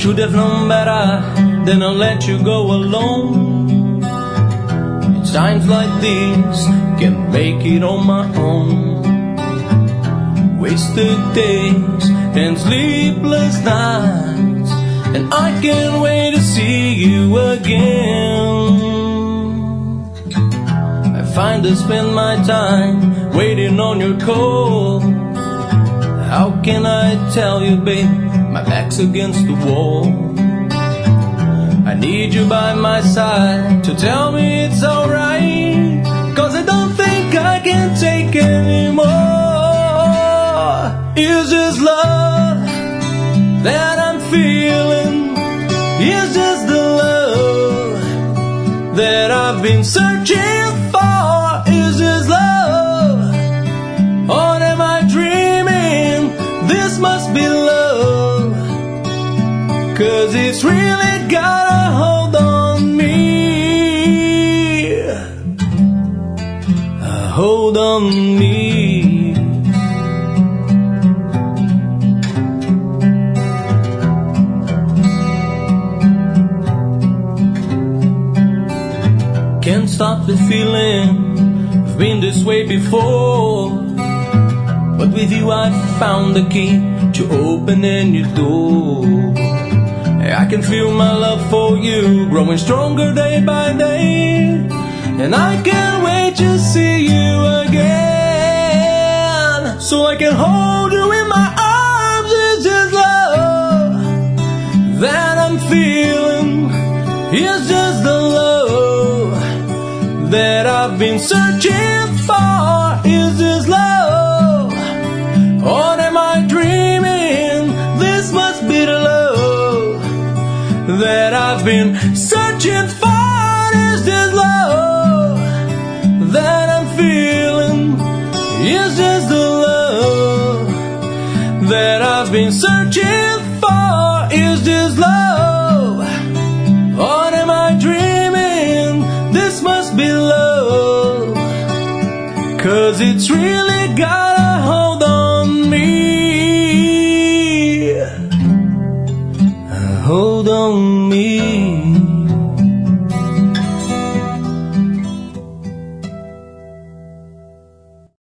Should have known better than I'll let you go alone. It's times like these can't make it on my own. Wasted days and sleepless nights, and I can't wait to see you again. I find I spend my time waiting on your call. How can I tell you, babe, my back's against the wall. I need you by my side to tell me it's alright, 'cause I don't think I can take anymore. It's just love that I'm feeling. It's just the love that I've been searching for. It's just love. Or am I dreaming? This must be love, 'cause it's really got a hold on me. A hold on me. Can't stop the feeling, I've been this way before, but with you I found the key to open any door. I can feel my love for you growing stronger day by day, and I can't wait to see you again, so I can hold you in my arms. It's just love that I'm feeling. It's just the love that I've been searching for. Is this love, or am I dreaming? This must be the love that I've been searching for. Is this love that I'm feeling? Is this the love that I've been searching for? Is this love, or am I dreaming? This must be love, 'cause it's really got a hold on me. A hold on me.